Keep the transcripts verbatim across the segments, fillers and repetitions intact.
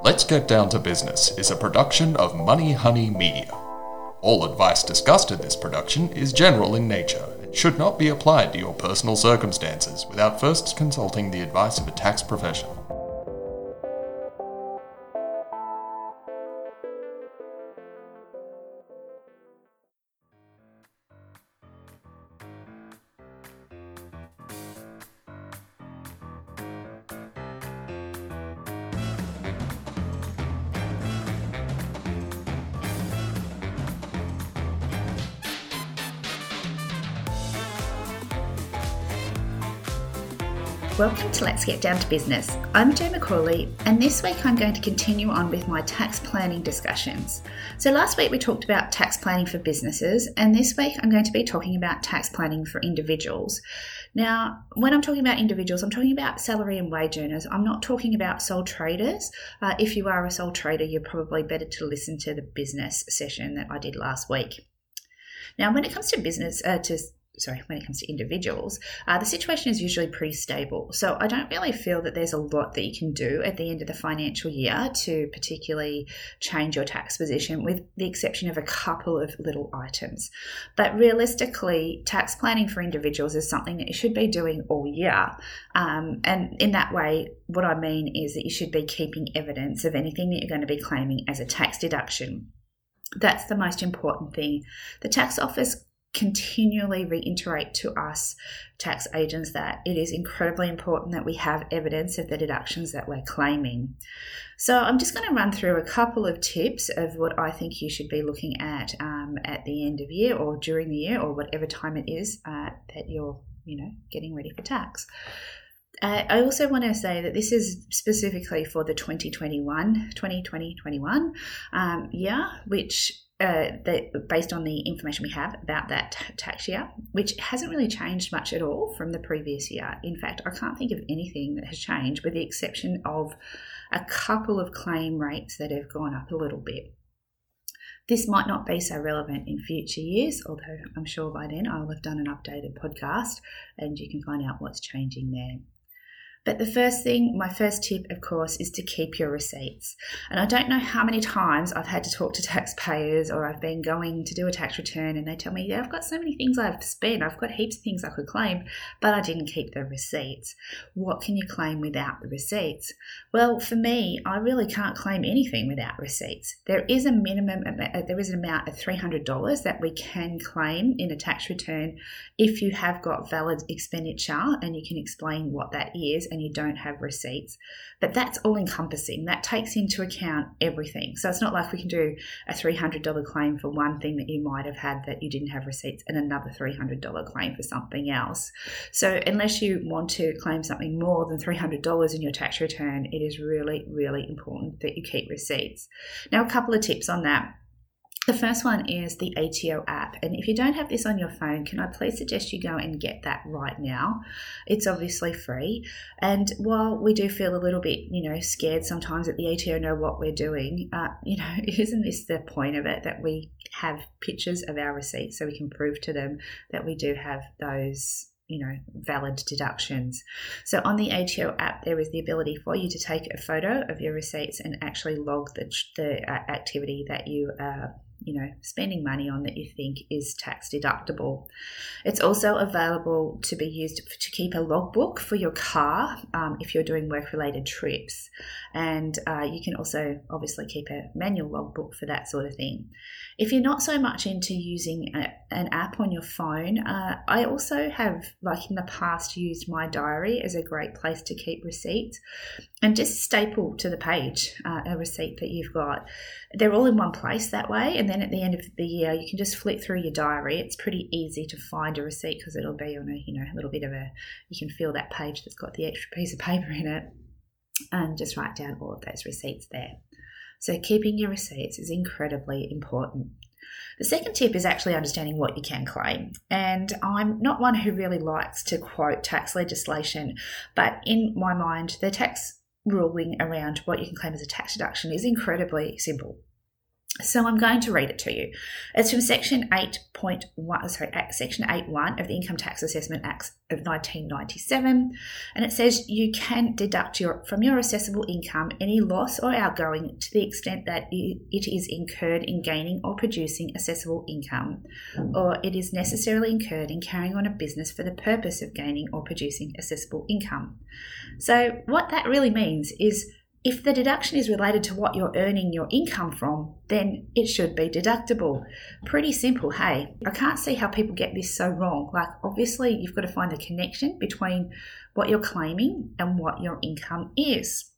Let's Get Down to Business is a production of Money Honey Media. All advice discussed in this production is general in nature and should not be applied to your personal circumstances without first consulting the advice of a tax professional. Welcome to Let's Get Down to Business. I'm Jo McCauley, and this week I'm going to continue on with my tax planning discussions. So last week we talked about tax planning for businesses, and this week I'm going to be talking about tax planning for individuals. Now, when I'm talking about individuals, I'm talking about salary and wage earners. I'm not talking about sole traders. Uh, if you are a sole trader, you're probably better to listen to the business session that I did last week. Now, when it comes to business, uh, to Sorry, when it comes to individuals, uh, the situation is usually pretty stable. So I don't really feel that there's a lot that you can do at the end of the financial year to particularly change your tax position, with the exception of a couple of little items. But realistically, tax planning for individuals is something that you should be doing all year. Um, and in that way, what I mean is that you should be keeping evidence of anything that you're going to be claiming as a tax deduction. That's the most important thing. The tax office continually reiterate to us tax agents that it is incredibly important that we have evidence of the deductions that we're claiming. So I'm just going to run through a couple of tips of what I think you should be looking at um, at the end of year or during the year or whatever time it is uh, that you're, you know, getting ready for tax. Uh, I also want to say that this is specifically for the twenty twenty-one, twenty twenty, twenty-one um, year, which Uh, that based on the information we have about that t- tax year, which hasn't really changed much at all from the previous year. In fact, I can't think of anything that has changed with the exception of a couple of claim rates that have gone up a little bit. This might not be so relevant in future years, although I'm sure by then I'll have done an updated podcast and you can find out what's changing there. But the first thing, my first tip, of course, is to keep your receipts. And I don't know how many times I've had to talk to taxpayers or I've been going to do a tax return and they tell me, yeah, I've got so many things I've spent, I've got heaps of things I could claim, but I didn't keep the receipts. What can you claim without the receipts? Well, for me, I really can't claim anything without receipts. There is a minimum, there is an amount of three hundred dollars that we can claim in a tax return if you have got valid expenditure and you can explain what that is and you don't have receipts. But that's all encompassing. That takes into account everything. So it's not like we can do a three hundred dollars claim for one thing that you might have had that you didn't have receipts and another three hundred dollars claim for something else. So unless you want to claim something more than three hundred dollars in your tax return, it is really, really important that you keep receipts. Now, a couple of tips on that. The first one is the A T O app. And if you don't have this on your phone, can I please suggest you go and get that right now? It's obviously free. And while we do feel a little bit, you know, scared sometimes that the A T O know what we're doing, uh, you know, isn't this the point of it, that we have pictures of our receipts so we can prove to them that we do have those, you know, valid deductions. So on the A T O app, there is the ability for you to take a photo of your receipts and actually log the, the uh, activity that you uh you know, spending money on that you think is tax deductible. It's also available to be used to keep a logbook for your car um, if you're doing work-related trips. And uh, you can also obviously keep a manual logbook for that sort of thing. If you're not so much into using a, an app on your phone, uh, I also have, like in the past, used My Diary as a great place to keep receipts and just staple to the page uh, a receipt that you've got. They're all in one place that way, and then at the end of the year you can just flip through your diary. It's pretty easy to find a receipt because it'll be on a, you know, a little bit of a, you can feel that page that's got the extra piece of paper in it and just write down all of those receipts there. So keeping your receipts is incredibly important. The second tip is actually understanding what you can claim. And I'm not one who really likes to quote tax legislation, but in my mind, the tax ruling around what you can claim as a tax deduction is incredibly simple. So I'm going to read it to you. It's from Section eight point one, sorry, Section eight point one of the Income Tax Assessment Act of nineteen ninety-seven, and it says you can deduct your from your assessable income any loss or outgoing to the extent that it is incurred in gaining or producing assessable income, or it is necessarily incurred in carrying on a business for the purpose of gaining or producing assessable income. So what that really means is, if the deduction is related to what you're earning your income from, then it should be deductible. Pretty simple, hey? I can't see how people get this so wrong. Like, obviously, you've got to find the connection between what you're claiming and what your income is.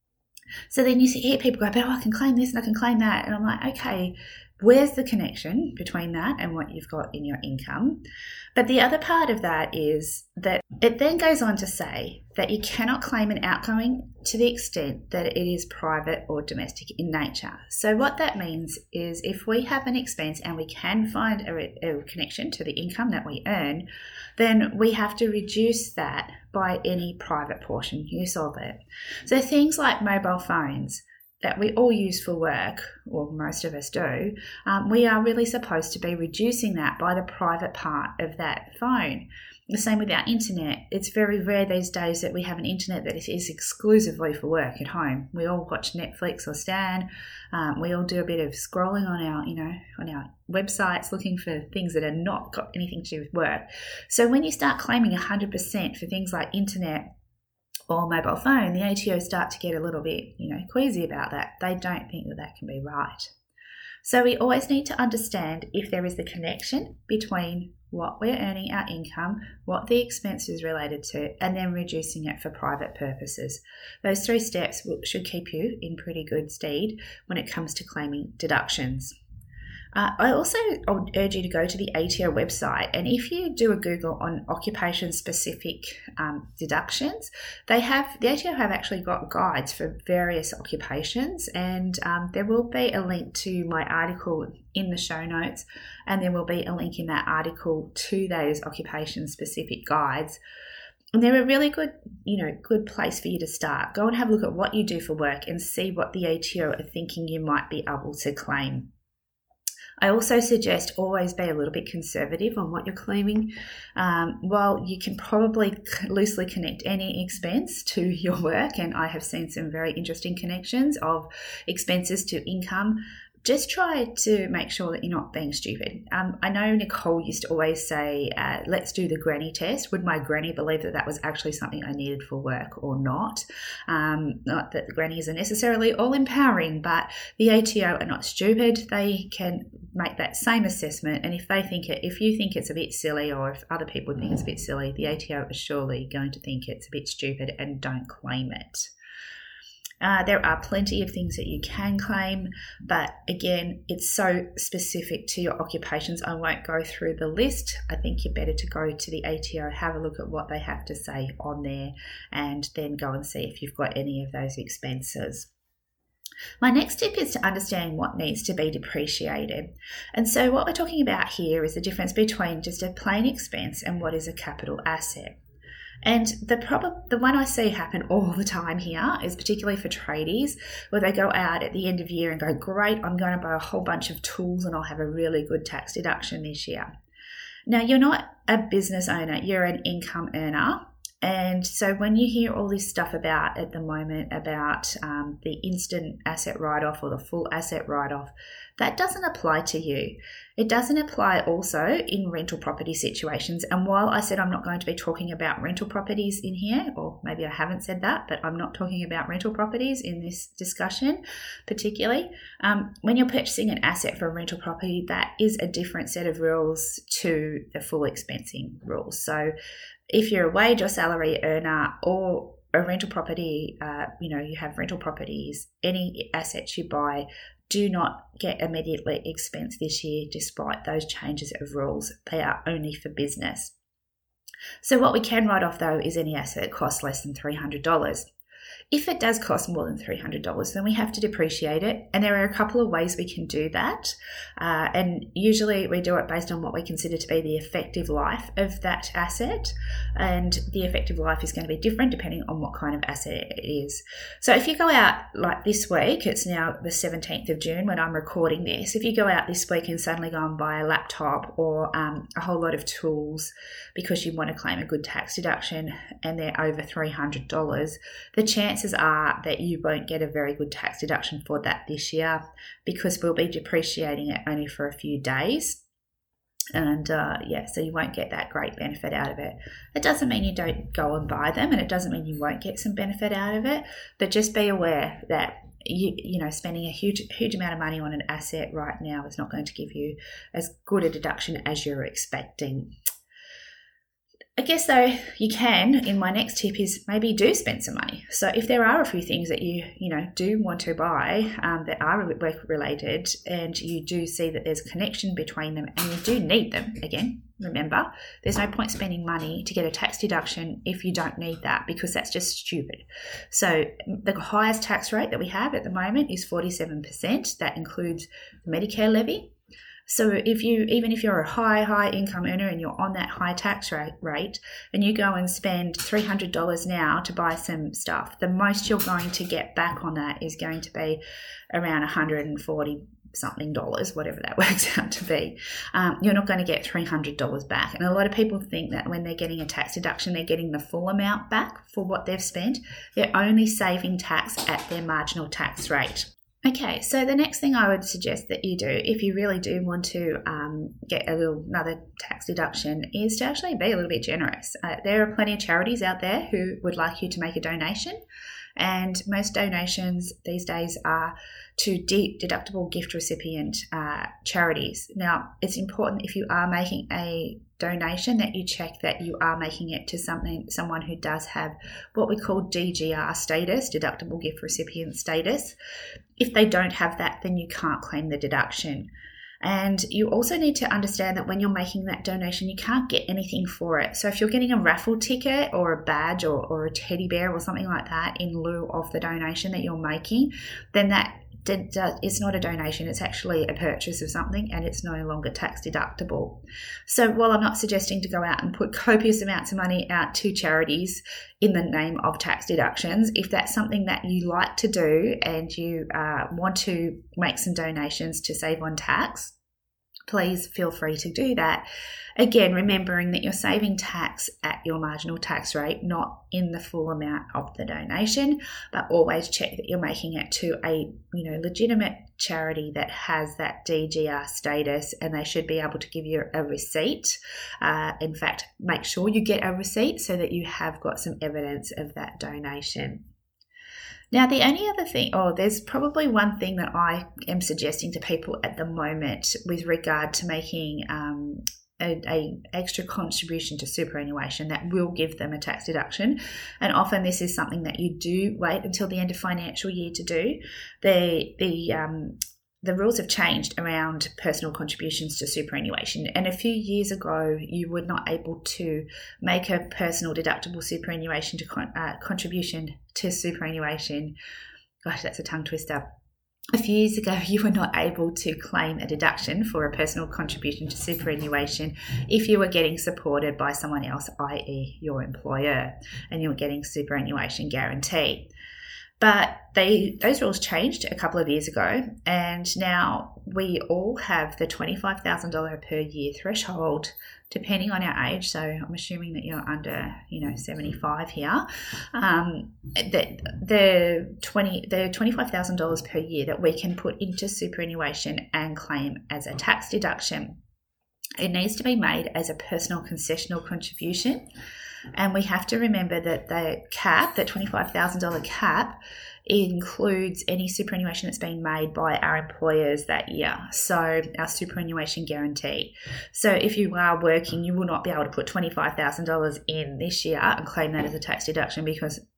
So then you hear people go, but oh, I can claim this and I can claim that. And I'm like, okay, where's the connection between that and what you've got in your income? But the other part of that is that it then goes on to say that you cannot claim an outgoing to the extent that it is private or domestic in nature. So what that means is, if we have an expense and we can find a, a connection to the income that we earn, then we have to reduce that by any private portion use of it. So things like mobile phones that we all use for work, or most of us do, um, we are really supposed to be reducing that by the private part of that phone. The same with our internet. It's very rare these days that we have an internet that is exclusively for work at home. We all watch Netflix or Stan. Um, we all do a bit of scrolling on our, you know, on our websites looking for things that are not got anything to do with work. So when you start claiming one hundred percent for things like internet or mobile phone, the A T O start to get a little bit, you know, queasy about that. They don't think that that can be right. So we always need to understand if there is the connection between what we're earning, our income, what the expense is related to, and then reducing it for private purposes. Those three steps should keep you in pretty good stead when it comes to claiming deductions. Uh, I also urge you to go to the A T O website, and if you do a Google on occupation-specific um, deductions, they have the A T O have actually got guides for various occupations, and um, there will be a link to my article in the show notes, and there will be a link in that article to those occupation-specific guides. And they're a really good, you know, good place for you to start. Go and have a look at what you do for work and see what the A T O are thinking you might be able to claim. I also suggest always be a little bit conservative on what you're claiming. Um, while you can probably loosely connect any expense to your work, and I have seen some very interesting connections of expenses to income, just try to make sure that you're not being stupid. Um, I know Nicole used to always say, uh, let's do the granny test. Would my granny believe that that was actually something I needed for work or not? Um, not that the grannies are necessarily all empowering, but the A T O are not stupid. They can make that same assessment, and if they think it, if you think it's a bit silly, or if other people think it's a bit silly, the A T O is surely going to think it's a bit stupid and don't claim it. Uh, there are plenty of things that you can claim, but again, it's so specific to your occupations. I won't go through the list. I think you're better to go to the A T O, have a look at what they have to say on there, and then go and see if you've got any of those expenses. My next tip is to understand what needs to be depreciated. And so what we're talking about here is the difference between just a plain expense and what is a capital asset. And the problem, the one I see happen all the time here is particularly for tradies, where they go out at the end of year and go, great, I'm going to buy a whole bunch of tools and I'll have a really good tax deduction this year. Now, you're not a business owner, you're an income earner. And so when you hear all this stuff about at the moment about um, the instant asset write-off or the full asset write-off, that doesn't apply to you. It doesn't apply also in rental property situations. And while I said I'm not going to be talking about rental properties in here, or maybe I haven't said that, but I'm not talking about rental properties in this discussion particularly. Um, when you're purchasing an asset for a rental property, that is a different set of rules to the full expensing rules. So if you're a wage or salary earner or a rental property, uh, you know, you have rental properties, any assets you buy, do not get immediately expensed this year despite those changes of rules. They are only for business. So what we can write off though is any asset that costs less than three hundred dollars. If it does cost more than three hundred dollars, then we have to depreciate it. And there are a couple of ways we can do that. Uh, and usually we do it based on what we consider to be the effective life of that asset. And the effective life is going to be different depending on what kind of asset it is. So if you go out like this week, it's now the seventeenth of June when I'm recording this. If you go out this week and suddenly go and buy a laptop or um, a whole lot of tools because you want to claim a good tax deduction and they're over three hundred dollars, the chances are that you won't get a very good tax deduction for that this year because we'll be depreciating it only for a few days. And uh, yeah, so you won't get that great benefit out of it. It doesn't mean you don't go and buy them, and it doesn't mean you won't get some benefit out of it, but just be aware that you you know spending a huge huge amount of money on an asset right now is not going to give you as good a deduction as you're expecting. I guess though you can, in my next tip is maybe do spend some money. So if there are a few things that you, you know, do want to buy um, that are work related and you do see that there's a connection between them and you do need them, again, remember, there's no point spending money to get a tax deduction if you don't need that because that's just stupid. So the highest tax rate that we have at the moment is forty-seven percent. That includes the Medicare levy. So if you, even if you're a high, high income earner and you're on that high tax rate, rate and you go and spend three hundred dollars now to buy some stuff, the most you're going to get back on that is going to be around one hundred forty something dollars, whatever that works out to be. Um, you're not going to get three hundred dollars back. And a lot of people think that when they're getting a tax deduction, they're getting the full amount back for what they've spent. They're only saving tax at their marginal tax rate. Okay, so the next thing I would suggest that you do, if you really do want to um, get a little another tax deduction, is to actually be a little bit generous. Uh, there are plenty of charities out there who would like you to make a donation, and most donations these days are to de- deductible gift recipient uh, charities. Now, it's important if you are making a donation that you check that you are making it to something someone who does have what we call D G R status, deductible gift recipient status. If they don't have that, then you can't claim the deduction. And you also need to understand that when you're making that donation, you can't get anything for it. So if you're getting a raffle ticket or a badge or, or a teddy bear or something like that in lieu of the donation that you're making, then that it's not a donation, it's actually a purchase of something and it's no longer tax deductible. So while I'm not suggesting to go out and put copious amounts of money out to charities in the name of tax deductions, if that's something that you like to do and you uh, want to make some donations to save on tax, please feel free to do that. Again, remembering that you're saving tax at your marginal tax rate, not in the full amount of the donation, but always check that you're making it to a you know legitimate charity that has that D G R status, and they should be able to give you a receipt. Uh, in fact, make sure you get a receipt so that you have got some evidence of that donation. Now, the only other thing, oh, there's probably one thing that I am suggesting to people at the moment with regard to making um, a, a extra contribution to superannuation that will give them a tax deduction. And often this is something that you do wait until the end of financial year to do. The, the, um, the rules have changed around personal contributions to superannuation. And a few years ago, you were not able to make a personal deductible superannuation to con- uh, contribution to superannuation. Gosh, that's a tongue twister. A few years ago, you were not able to claim a deduction for a personal contribution to superannuation if you were getting supported by someone else, that is your employer, and you were getting superannuation guarantee. But they those rules changed a couple of years ago, and now we all have the twenty-five thousand dollars per year threshold, depending on our age. So I'm assuming that you're under, you know, seventy-five here. Um, the the twenty the twenty-five thousand dollars per year that we can put into superannuation and claim as a tax deduction. It needs to be made as a personal concessional contribution. And we have to remember that the cap, that twenty-five thousand dollars cap, includes any superannuation that's been made by our employers that year. So our superannuation guarantee. So if you are working, you will not be able to put twenty-five thousand dollars in this year and claim that as a tax deduction because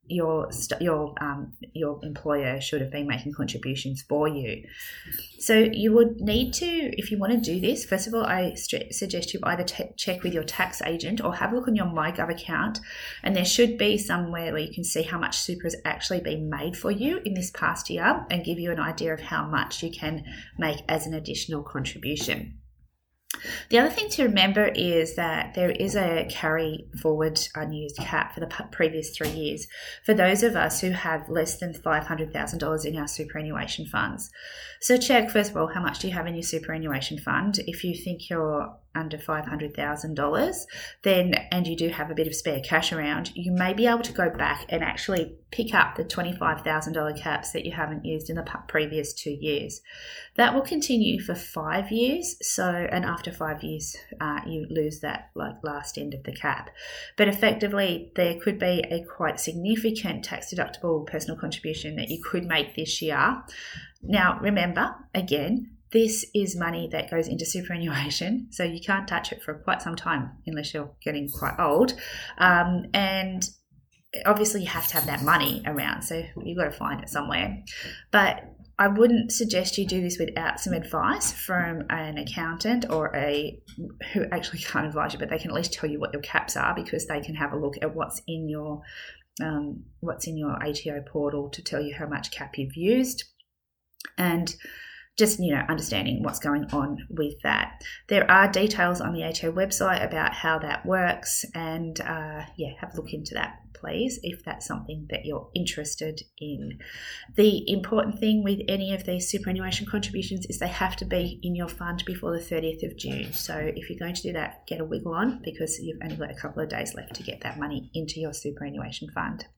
your your um, your employer should have been making contributions for you. So you would need to, if you want to do this, first of all, I st- suggest you either t- check with your tax agent or have a look on your MyGov account, and there should be somewhere where you can see how much super has actually been made for you in this past year and give you an idea of how much you can make as an additional contribution. The other thing to remember is that there is a carry forward unused cap for the previous three years for those of us who have less than five hundred thousand dollars in our superannuation funds. So check, first of all, how much do you have in your superannuation fund? If you think you're under five hundred thousand dollars, then, and you do have a bit of spare cash around, you may be able to go back and actually pick up the twenty-five thousand dollars caps that you haven't used in the previous two years. That will continue for five years. So, and after five years, uh, you lose that like last end of the cap. But effectively, there could be a quite significant tax deductible personal contribution that you could make this year. Now, remember, again, this is money that goes into superannuation, so you can't touch it for quite some time unless you're getting quite old. Um, and obviously you have to have that money around, so you've got to find it somewhere. But I wouldn't suggest you do this without some advice from an accountant or a who actually can't advise you, but they can at least tell you what your caps are, because they can have a look at what's in your um, what's in your A T O portal to tell you how much cap you've used. And just, you know, understanding what's going on with that. There are details on the A T O website about how that works, and uh, yeah, have a look into that, please, if that's something that you're interested in. The important thing with any of these superannuation contributions is they have to be in your fund before the thirtieth of June. So if you're going to do that, get a wiggle on, because you've only got a couple of days left to get that money into your superannuation fund.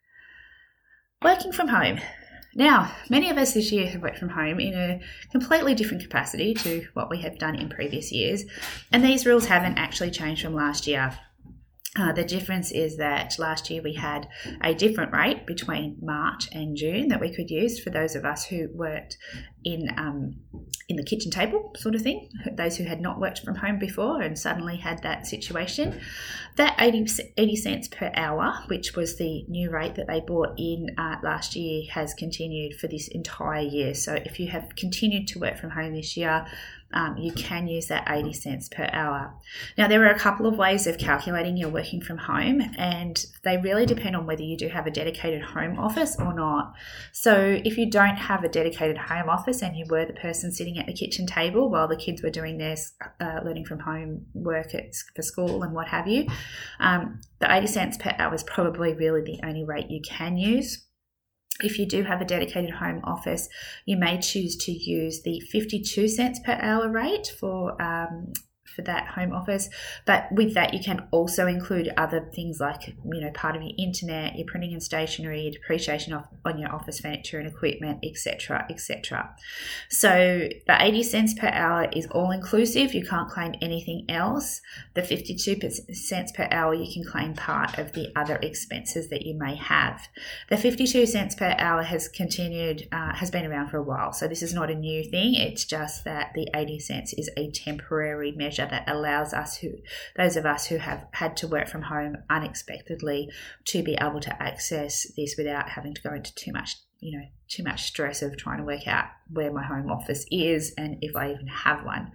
Working from home. Now, many of us this year have worked from home in a completely different capacity to what we have done in previous years, and these rules haven't actually changed from last year. Uh, the difference is that last year we had a different rate between March and June that we could use for those of us who worked in um, in the kitchen table sort of thing, those who had not worked from home before and suddenly had that situation. That eighty, eighty cents per hour, which was the new rate that they brought in uh, last year, has continued for this entire year. So if you have continued to work from home this year, Um, you can use that eighty cents per hour. Now, there are a couple of ways of calculating your working from home, and they really depend on whether you do have a dedicated home office or not. So if you don't have a dedicated home office and you were the person sitting at the kitchen table while the kids were doing their uh, learning from home work at, for school and what have you, um, the eighty cents per hour is probably really the only rate you can use. If you do have a dedicated home office, you may choose to use the fifty-two cents per hour rate for um, for that home office. But with that, you can also include other things like, you know, part of your internet, your printing and stationery, your depreciation of, on your office furniture and equipment, et cetera, et cetera. So the eighty cents per hour is all inclusive. You can't claim anything else. The fifty-two cents per hour, you can claim part of the other expenses that you may have. The fifty-two cents per hour has continued, uh, has been around for a while. So this is not a new thing. It's just that the eighty cents is a temporary measure that allows us, who those of us who have had to work from home unexpectedly, to be able to access this without having to go into too much, you know, too much stress of trying to work out where my home office is and if I even have one.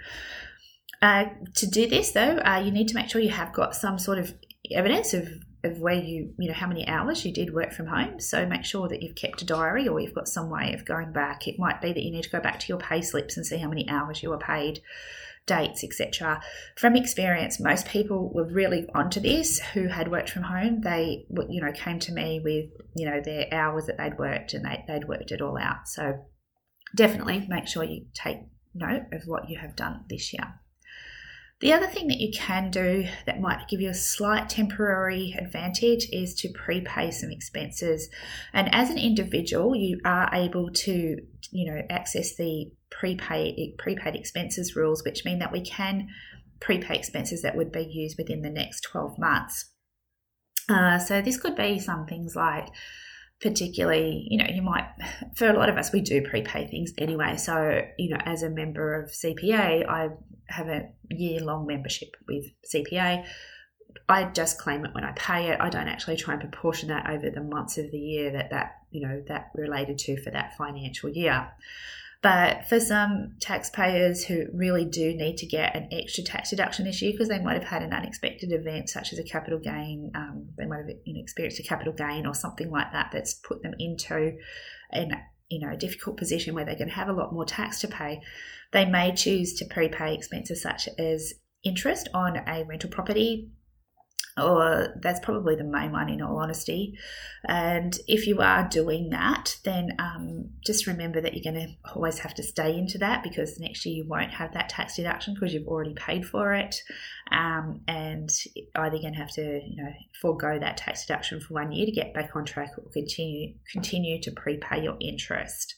Uh, to do this, though, uh, you need to make sure you have got some sort of evidence of of where you, you know, how many hours you did work from home. So make sure that you've kept a diary or you've got some way of going back. It might be that you need to go back to your pay slips and see how many hours you were paid, dates, et cetera. From experience, most people were really onto this who had worked from home. They, you know, came to me with, you know, their hours that they'd worked, and they, they'd worked it all out. So definitely make sure you take note of what you have done this year. The other thing that you can do that might give you a slight temporary advantage is to prepay some expenses. And as an individual, you are able to, you know, access the prepaid prepaid expenses rules, which mean that we can prepay expenses that would be used within the next twelve months. Uh, so this could be some things like, particularly, you know, you might, for a lot of us, we do prepay things anyway. So, you know, as a member of C P A, I have a year-long membership with C P A. I just claim it when I pay it. I don't actually try and proportion that over the months of the year that that, you know, that related to for that financial year. But for some taxpayers who really do need to get an extra tax deduction this year because they might have had an unexpected event such as a capital gain, um, they might have, you know, experienced a capital gain or something like that that's put them into an, you know, a difficult position where they're going to have a lot more tax to pay, they may choose to prepay expenses such as interest on a rental property, or that's probably the main one in all honesty. And if you are doing that, then um, just remember that you're going to always have to stay into that, because next year you won't have that tax deduction because you've already paid for it, um, and either going to have to, you know, forego that tax deduction for one year to get back on track, or continue continue to prepay your interest.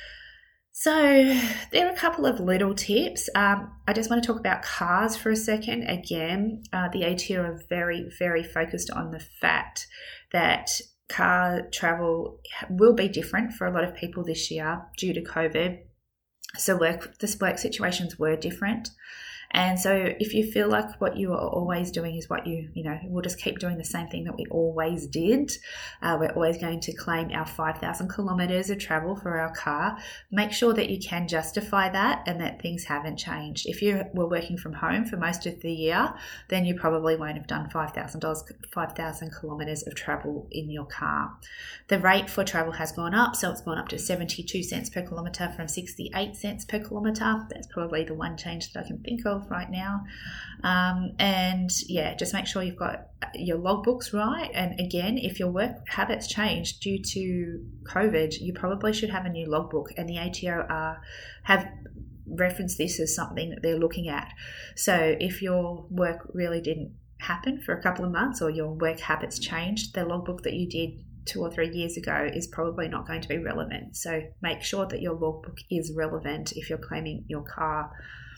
So there are a couple of little tips. Um, I just want to talk about cars for a second. Again, uh, the A T O are very, very focused on the fact that car travel will be different for a lot of people this year due to COVID. So work, the work situations were different. And so if you feel like what you are always doing is what you, you know, we'll just keep doing the same thing that we always did. Uh, we're always going to claim our five thousand kilometres of travel for our car. Make sure that you can justify that and that things haven't changed. If you were working from home for most of the year, then you probably won't have done five thousand dollars, five thousand kilometres of travel in your car. The rate for travel has gone up, so it's gone up to seventy-two cents per kilometre from sixty-eight cents per kilometre. That's probably the one change that I can think of right now. Um, and yeah, just make sure you've got your logbooks right. And again, if your work habits change due to COVID, you probably should have a new logbook, and the A T O uh, have referenced this as something that they're looking at. So if your work really didn't happen for a couple of months, or your work habits changed, the logbook that you did two or three years ago is probably not going to be relevant. So make sure that your logbook is relevant if you're claiming your car.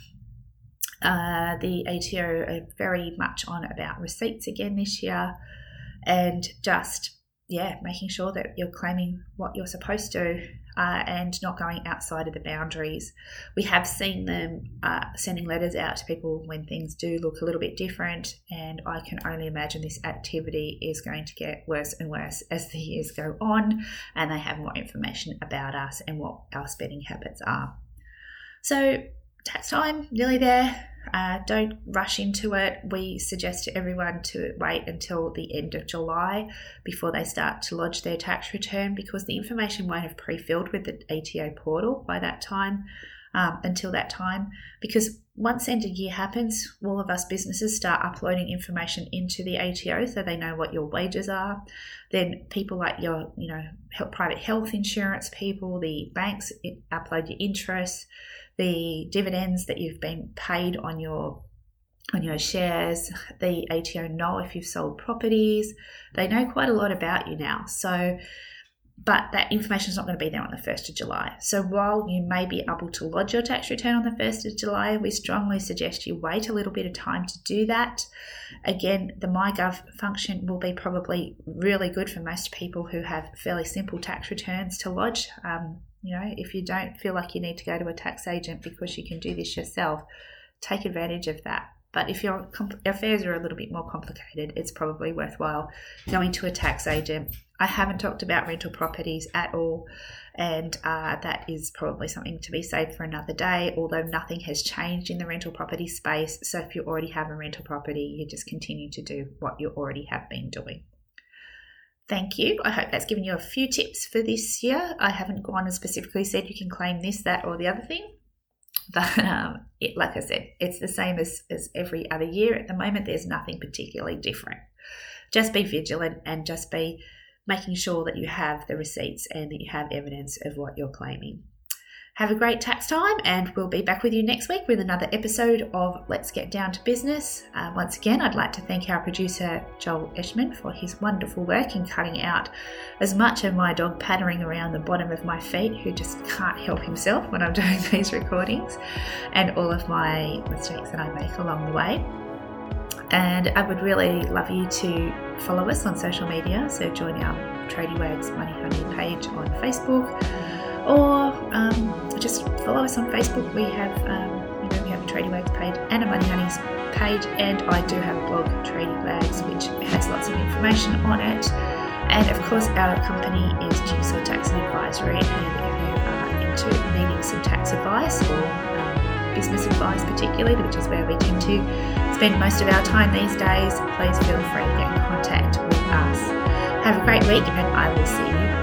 Uh, the A T O are very much on about receipts again this year, and just, yeah, making sure that you're claiming what you're supposed to uh, and not going outside of the boundaries. We have seen them uh, sending letters out to people when things do look a little bit different, and I can only imagine this activity is going to get worse and worse as the years go on and they have more information about us and what our spending habits are. So tax time, nearly there. Uh, don't rush into it. We suggest to everyone to wait until the end of July before they start to lodge their tax return, because the information won't have pre-filled with the A T O portal by that time, um, until that time. Because once end of year happens, all of us businesses start uploading information into the A T O so they know what your wages are. Then people like your, you know, private health insurance people, the banks upload your interest, the dividends that you've been paid on your on your shares. The A T O know if you've sold properties. They know quite a lot about you now. So, but that information is not going to be there on the first of July. So while you may be able to lodge your tax return on the first of July, we strongly suggest you wait a little bit of time to do that. Again, the MyGov function will be probably really good for most people who have fairly simple tax returns to lodge. Um, You know, if you don't feel like you need to go to a tax agent because you can do this yourself, take advantage of that. But if your affairs are a little bit more complicated, it's probably worthwhile going to a tax agent. I haven't talked about rental properties at all, and uh, that is probably something to be saved for another day, although nothing has changed in the rental property space. So if you already have a rental property, you just continue to do what you already have been doing. Thank you. I hope that's given you a few tips for this year. I haven't gone and specifically said you can claim this, that, or the other thing. But um, it, like I said, it's the same as, as every other year. At the moment, there's nothing particularly different. Just be vigilant and just be making sure that you have the receipts and that you have evidence of what you're claiming. Have a great tax time, and we'll be back with you next week with another episode of Let's Get Down to Business. Uh, once again, I'd like to thank our producer, Joel Eschman, for his wonderful work in cutting out as much of my dog pattering around the bottom of my feet, who just can't help himself when I'm doing these recordings, and all of my mistakes that I make along the way. And I would really love you to follow us on social media. So join our Tradie Wags Money Honey page on Facebook, or um, just follow us on Facebook. We have um, you know, we have a Tradie Wags page and a Money Honeys page, and I do have a blog, Tradie Wags, which has lots of information on it. And of course, our company is Jigsaw Tax and Advisory, and if you are into needing some tax advice or um, business advice particularly, which is where we tend to spend most of our time these days, please feel free to get in contact with us. Have a great week, and I will see you